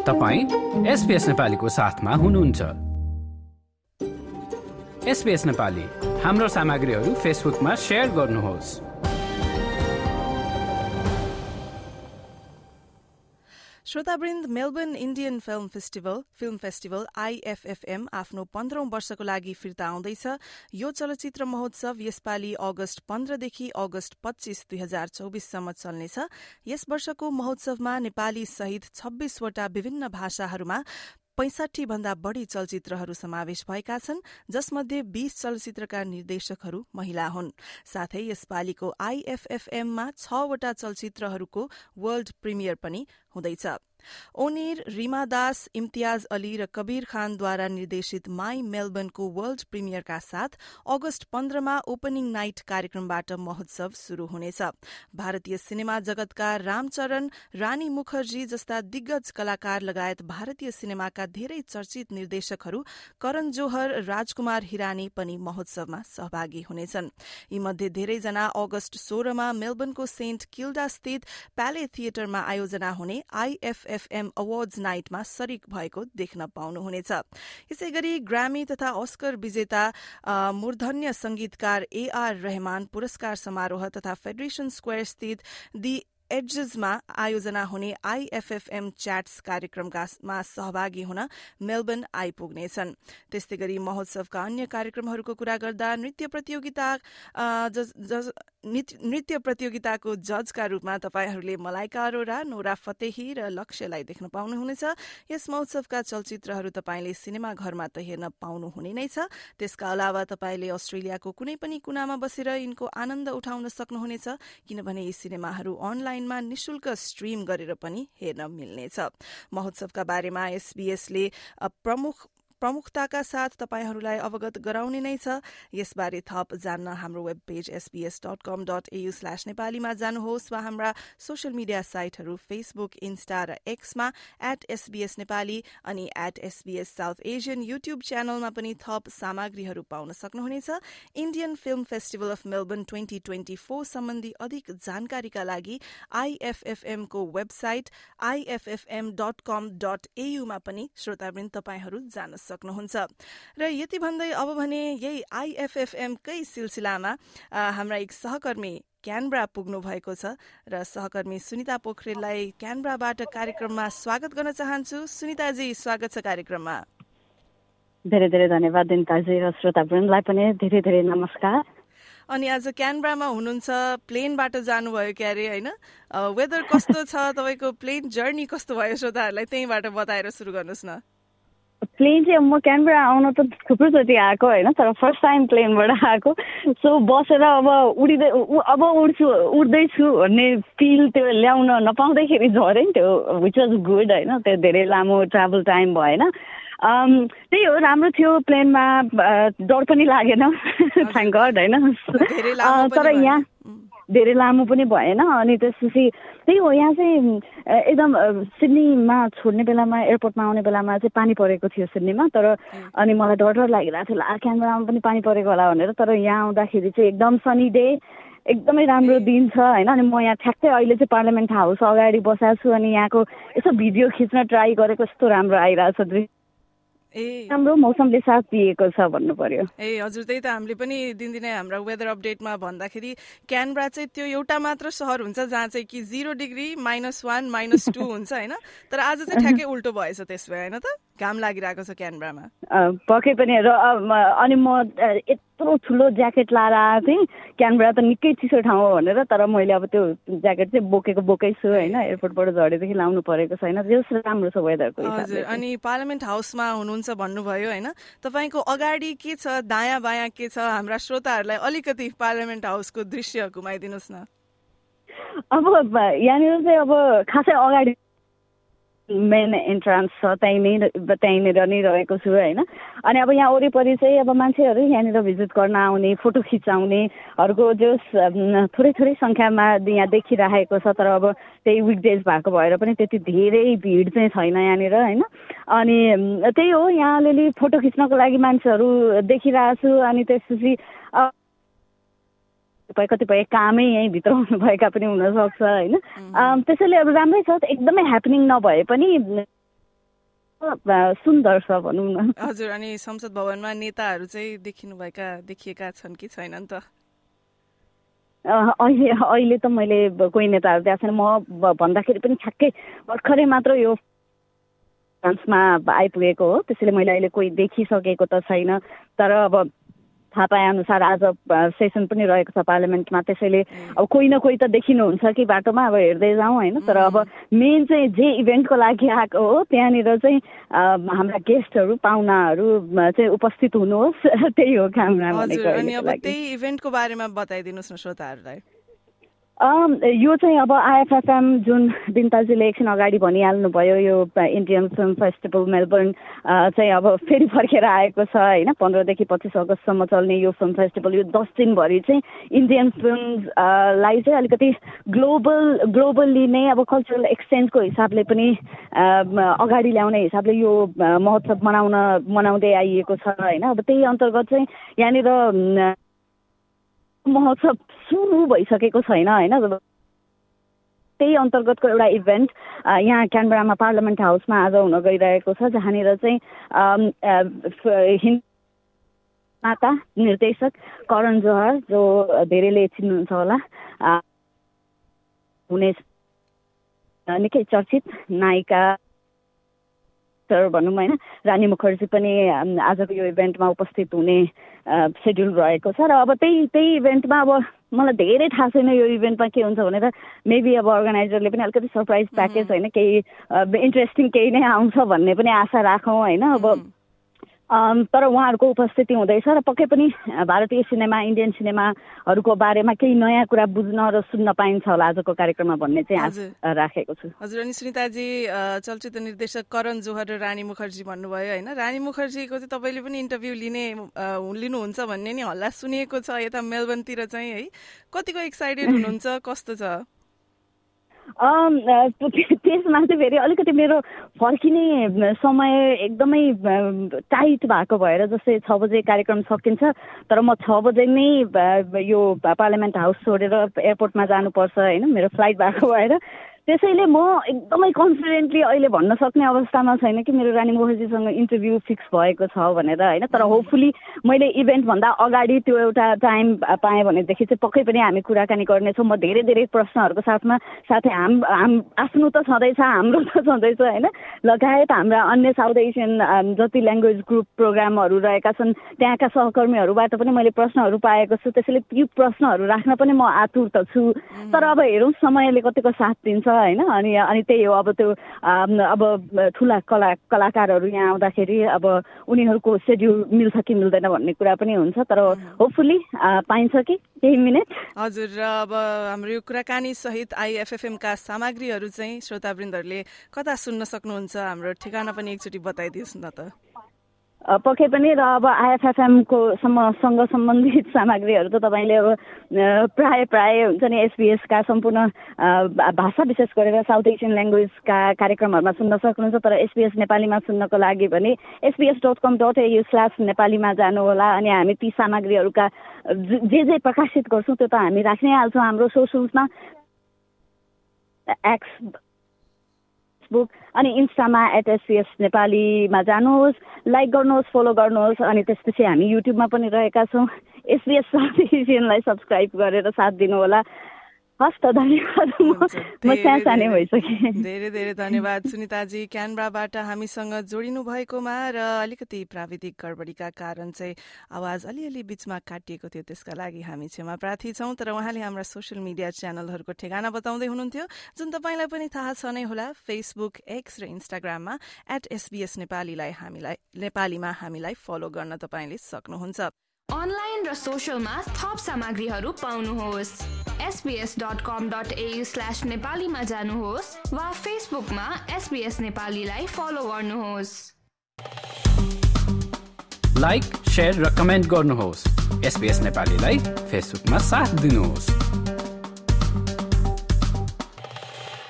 तपाईं SBS नेपालीको साथमा हुनुहुन्छ। SBS नेपाली हाम्रो सामग्रीहरू फेसबुकमा शेयर गर्नुहोस्। श्रोतावृन्द, Melbourne Indian film festival IFFM आफ्नो 15औं वर्षको लागि फिर्ता आउँदैछ। यो चलचित्र महोत्सव यसपालि अगस्त 15 देखि अगस्त 25, 2024 सम्म चल्नेछ। यस वर्षको महोत्सवमा नेपाली सहित 26 वटा विभिन्न भाषाहरूमा 65 भन्दा बढ़ी चलचित्रहरू समावेश भएका छन्, जसमध्ये 20 चलचित्रका निर्देशकहरू महिला हुन्। साथै यसपालिको IFFM मा 6 वटा चलचित्रहरूको वर्ल्ड प्रिमियर पनि हुँदैछ। ओनिर, रीमा दास, इम्तियाज अली र कबीर खानद्वारा निर्देशित माई मेलबर्नको वर्ल्ड प्रिमियरका साथ अगस्त 15 मा ओपनिङ नाइट कार्यक्रमबाट महोत्सव शुरू हुनेछ। भारतीय सिनेमा जगतका रामचरण, रानी मुखर्जी जस्ता दिग्गज कलाकार लगायत भारतीय सिनेमाका धेरै चर्चित निर्देशकहरू करण जोहर, राजकुमार हिरानी पनि महोत्सवमा सहभागी हुनेछन्। यीमध्ये धेरैजना अगस्त 16 मा मेलबर्नको सेन्ट किल्डा स्थित प्याले थिएटरमा आयोजना हुने IFFM अवार्ड्स नाइटमा सरिक भएको देख्न पाउनुहुनेछ। यसैगरी ग्रामी तथा अस्कर विजेता मूर्धन्य संगीतकार AR रहमान पुरस्कार समारोह तथा फेडरेशन स्क्वायर स्थित दि एड्जेसमा आयोजना हुने IFFM च्याट्स कार्यक्रममा सहभागी हुन मेलबर्न आइपुग्नेछन्। त्यस्तै गरी महोत्सवका अन्य कार्यक्रमहरूको कुरा गर्दा नृत्य प्रतियोगिताको जजका रूपमा तपाईहरूले मलाइका अरोरा, नोरा फतेही र लक्ष्यलाई देख्न पाउनुहुनेछ। यस महोत्सवका चलचित्रहरू तपाईले सिनेमा घरमा त हेर्न पाउनुहुने नै छ। त्यसका अलावा तपाईले अस्ट्रेलियाको कुनै पनि कुनामा बसेर यिनको आनन्द उठाउन सक्नुहुनेछ, किनभने यी सिनेमाहरू अनलाइनमा निशुल्क स्ट्रीम गरेर पनि हेर्न मिल्नेछ। महोत्सवका बारेमा SBS ले प्रमुखताका साथ तपाईहरूलाई अवगत गराउने नै छ। यसबारे थप जान्न हाम्रो वेब पेज sbs.com.au/नेपालीमा जानुहोस् वा हाम्रा सोशल मिडिया साइटहरू फेसबुक, इन्स्टा र एक्समा @SBS नेपाली अनि @SBS साउथ एशियन युट्युब च्यानलमा पनि थप सामग्रीहरू पाउन सक्नुहुनेछ। Indian film festival of Melbourne 2024 सम्बन्धी अधिक जानकारीका लागि IFFM को वेबसाइट IFFM.com.au मा पनि श्रोतावृन्द तपाईहरू जान सक्नुहुन्छ। र यति भन्दै अब भने यही IFFM कै सिलसिलामा हाम्रा एक सहकर्मी क्यानबरा पुग्नु भएको छ र सहकर्मी सुनिता पोखरेललाई क्यानबराबाट कार्यक्रममा स्वागत गर्न चाहन्छु। सुनिताजी, स्वागत छ कार्यक्रममा। धेरै धेरै धन्यवाद दिनताजी र श्रोतावृन्दलाई पनि धेरै धेरै नमस्कार। अनि आज क्यानबरामा हुनुहुन्छ, प्लेनबाट जानुभयो क्यारे, होइन? वेदर कस्तो छ, तपाईँको प्लेन जर्नी कस्तो भयो श्रोताहरूलाई त्यहीबाट बताएर सुरु गर्नुहोस् न। प्लेन चाहिँ म क्यानबरा आउन त थुप्रोचोटि आएको होइन, तर फर्स्ट टाइम प्लेनबाट आएको। सो बसेर अब उड्दैछु भन्ने फिल त्यो ल्याउन नपाउँदाखेरि झरेँ त्यो, विच वाज गुड होइन। त्यो धेरै लामो ट्राभल टाइम भएन। त्यही हो, राम्रो थियो। प्लेनमा डर पनि लागेन, थ्याङ्क गड होइन। तर यहाँ धेरै लामो पनि भएन। अनि त्यसपछि त्यही हो, यहाँ चाहिँ एकदम सिडनीमा छोड्ने बेलामा, एयरपोर्टमा आउने बेलामा चाहिँ पानी परेको थियो सिडनीमा। तर अनि मलाई डर लागिरहेको थियो, क्यानबरामा पनि पानी परेको होला भनेर। तर यहाँ आउँदाखेरि चाहिँ एकदम सनी डे, एकदमै राम्रो दिन छ होइन। अनि म यहाँ ठ्याक्कै अहिले चाहिँ पार्लियामेन्ट हाउस अगाडि बसेको छु। अनि यहाँको यसो भिडियो खिच्न ट्राई गरेको, यस्तो राम्रो आइरहेको छ दृश्य। राम्रो मौसमले साथ दिएको छ भन्नु पर्यो। हजुर, त्यही त हामीले पनि दिनदिनै हाम्रा वेदर अपडेटमा भन्दाखेरि क्यानबरा चाहिँ त्यो एउटा मात्र सहर हुन्छ जहाँ चाहिँ कि 0 डिग्री, -1, -2 हुन्छ होइन। तर आज चाहिँ ठ्याक्कै उल्टो भएछ त्यसो होइन त, घाम लागिरहेको छ क्यानबरामा। पक्कै पनि। र अनि म यत्रो ठुलो ज्याकेट लाएर आएको थिएँ। क्यानबरा त निकै चिसो ठाउँ हो भनेर, तर मैले अब त्यो ज्याकेट चाहिँ बोकै छु होइन। एयरपोर्टबाट झरेदेखि लाउनु परेको छैन। जस राम्रो छ वेदरको हिसाबले। अनि पार्लियामेन्ट हाउसमा हुनुहुन्छ भन्नुभयो होइन, तपाईँको अगाडि के छ, दायाँ बायाँ के छ, हाम्रा श्रोताहरूलाई अलिकति पार्लियामेन्ट हाउसको दृश्य घुमाइदिनुहोस् न। अब यहाँनिर चाहिँ अब खासै अगाडि मेन इन्ट्रान्स छ, त्यहीँनिर नै रहेको छु होइन। अनि अब यहाँ वरिपरि चाहिँ अब मान्छेहरू यहाँनिर भिजिट गर्न आउने, फोटो खिचाउनेहरूको जो थोरै सङ्ख्यामा यहाँ देखिरहेको छ। तर अब त्यही विकडेज भएको भएर पनि त्यति धेरै भिड चाहिँ छैन यहाँनिर होइन। अनि त्यही हो, यहाँ अलिअलि फोटो खिच्नको लागि मान्छेहरू देखिरहेको छु। अनि त्यसपछि कतिपय कामै यहीँ भित्र हुनुभएका पनि हुनसक्छ होइन। त्यसैले अब राम्रै छ, एकदमै ह्यापनिङ नभए पनि सुन्दर छ भनौँ न। हजुर, अनि संसद भवनमा नेताहरू चाहिँ देखिएका छन् कि छैनन् त? अहिले त मैले कोही नेताहरू त्यहाँ छैन। म भन्दाखेरि पनि ठ्याक्कै भर्खरै मात्र यो फ्रान्समा आइपुगेको हो, त्यसैले मैले अहिले कोही देखिसकेको त छैन। तर अब थाहा पाए अनुसार आज सेसन पनि रहेको छ पार्लियामेन्टमा, त्यसैले अब कोही न कोही त देखिनुहुन्छ कि बाटोमा, अब हेर्दै जाउँ होइन। तर अब मेन चाहिँ जे इभेन्टको लागि आएको हो त्यहाँनिर चाहिँ हाम्रा गेस्टहरू पाहुनाहरू चाहिँ उपस्थित हुनुहोस्, त्यही हो कामना भनेको। अनि अब त्यही इभेन्टको बारेमा बताइदिनुहोस् न श्रोताहरूलाई। यो चाहिँ अब आइएफएफएम जुन बिन्ताजीले एकछिन अगाडि भनिहाल्नुभयो, यो इन्डियन फिल्म फेस्टिभल मेलबर्न चाहिँ अब फेरि फर्केर आएको छ होइन। 15 देखि 25 अगस्तसम्म चल्ने यो फिल्म फेस्टिभल, यो 10 दिनभरि चाहिँ इन्डियन फिल्मलाई चाहिँ अलिकति ग्लोबल्ली नै अब कल्चरल एक्सचेन्जको हिसाबले पनि अगाडि ल्याउने हिसाबले यो महोत्सव मनाउँदै आइएको छ होइन। अब त्यही अन्तर्गत चाहिँ यहाँनिर महोत्सव सुरु भइसकेको छैन होइन। त्यही अन्तर्गतको एउटा इभेन्ट यहाँ क्यानबरामा पार्लियामेन्ट हाउसमा आज हुन गइरहेको छ, जहाँनिर चाहिँ निर्माता निर्देशक करण जोहर, जो धेरैले चिन्नुहुन्छ होला, हुने निकै चर्चित नायिका भनौँ होइन, रानी मुखर्जी पनि आजको यो इभेन्टमा उपस्थित हुने सेड्युल रहेको छ। र अब त्यही इभेन्टमा अब मलाई धेरै थाहा छैन यो इभेन्टमा के हुन्छ भनेर, मेबी अब अर्गनाइजरले पनि अलिकति सरप्राइज प्याकेज होइन, केही इन्ट्रेस्टिङ केही नै आउँछ भन्ने पनि आशा राखौँ होइन। अब तर उहाँहरूको उपस्थिति हुँदैछ र पक्कै पनि भारतीय सिनेमा, इन्डियन सिनेमाहरूको बारेमा केही नयाँ कुरा बुझ्न र सुन्न पाइन्छ होला आजको कार्यक्रममा भन्ने चाहिँ आशा राखेको छु। हजुर, अनि सुनिताजी चलचित्र निर्देशक करण जोहर र रानी मुखर्जी भन्नुभयो होइन। रानी मुखर्जीको चाहिँ तपाईँले पनि इन्टरभ्यू लिनुहुन्छ भन्ने नि हल्ला सुनिएको छ यता मेलबर्नतिर चाहिँ है। कतिको एक्साइटेड हुनुहुन्छ, कस्तो छ? त्यसमा चाहिँ फेरि अलिकति मेरो फर्किने समय एकदमै टाइट भएको भएर, जस्तै 6 बजे कार्यक्रम सकिन्छ तर म 6 बजे नै यो पार्लियामेन्ट हाउस छोडेर एयरपोर्टमा जानुपर्छ होइन, मेरो फ्लाइट भएको भएर। त्यसैले म एकदमै कन्फिडेन्टली अहिले भन्न सक्ने अवस्थामा छैन कि मेरो रानी मुखर्जीसँग इन्टरभ्यू फिक्स भएको छ भनेर होइन। तर होपफुली मैले इभेन्टभन्दा अगाडि त्यो एउटा टाइम पाएँ भनेदेखि चाहिँ पक्कै पनि हामी कुराकानी गर्नेछौँ। म धेरै प्रश्नहरूको साथै आफ्नो त छँदैछ, हाम्रो त छँदैछ होइन, लगायत हाम्रा अन्य साउथ एसियन जति ल्याङ्ग्वेज ग्रुप प्रोग्रामहरू रहेका छन् त्यहाँका सहकर्मीहरूबाट पनि मैले प्रश्नहरू पाएको छु। त्यसैले त्यो प्रश्नहरू राख्न पनि म आतुर त छु। तर अब हेरौँ समयले कतिको साथ दिन्छ होइन। अनि त्यही हो, अब त्यो अब ठुला कलाकारहरू यहाँ आउँदाखेरि अब उनीहरूको सेड्युल मिल्छ कि मिल्दैन भन्ने कुरा पनि हुन्छ। तर होपफुली पाइन्छ कि केही मिनट। हजुर, र अब हाम्रो यो कुराकानी सहित आइएफएफएम का सामग्रीहरू चाहिँ श्रोतावृन्दहरूले कता सुन्न सक्नुहुन्छ? हाम्रो ठेगाना पनि एकचोटि बताइदिनुहोस् न त। पक्कै पनि। र अब आइएफएफएमको सँग सम्बन्धित सामग्रीहरू त तपाईँले अब प्राय हुन्छ नि एसबीएसका सम्पूर्ण भाषा विशेष गरेर साउथ एसियन ल्याङ्ग्वेजका कार्यक्रमहरूमा सुन्न सक्नुहुन्छ। तर एसबीएस नेपालीमा सुन्नको लागि भने sbs.com.au/नेपालीमा जानुहोला। अनि हामी ती सामग्रीहरूका जे प्रकाशित गर्छौँ त्यो त हामी राख्नै हाल्छौँ हाम्रो सोसल्समा, एक्स, फेसबुक अनि इन्स्टामा @SBS नेपालीमा जानुहोस्, लाइक गर्नुहोस्, फलो गर्नुहोस्। अनि त्यसपछि हामी युट्युबमा पनि रहेका छौँ। SBS साउथ एसियनलाई सब्सक्राइब गरेर साथ दिनुहोला। हस् त, धन्यवाद। म सानै भइसकेँ। धेरै धन्यवाद सुनिताजी, क्यानबराबाट हामीसँग जोडिनु भएकोमा। र अलिकति प्राविधिक गडबडीका कारण चाहिँ आवाज अलिअलि बिचमा काटिएको थियो, त्यसका लागि हामी क्षमा प्रार्थी छौँ। तर उहाँले हाम्रा सोसियल मिडिया च्यानलहरूको ठेगाना बताउँदै हुनुहुन्थ्यो, जुन तपाईँलाई पनि थाहा छ नै होला। फेसबुक, एक्स र इन्स्टाग्राममा @SBS नेपालीमा हामीलाई फलो गर्न तपाईँले सक्नुहुन्छ। अनलाइन र सोशलमा थप सामग्रीहरू पाउनुहोस्। sbs.com.au/नेपालीमा जानुहोस् वा फेसबुकमा SBS नेपालीलाई फलो गर्नुहोस्। लाइक, शेयर र कमेन्ट गर्नुहोस्। SBS नेपालीलाई फेसबुकमा साथ दिनुहोस्।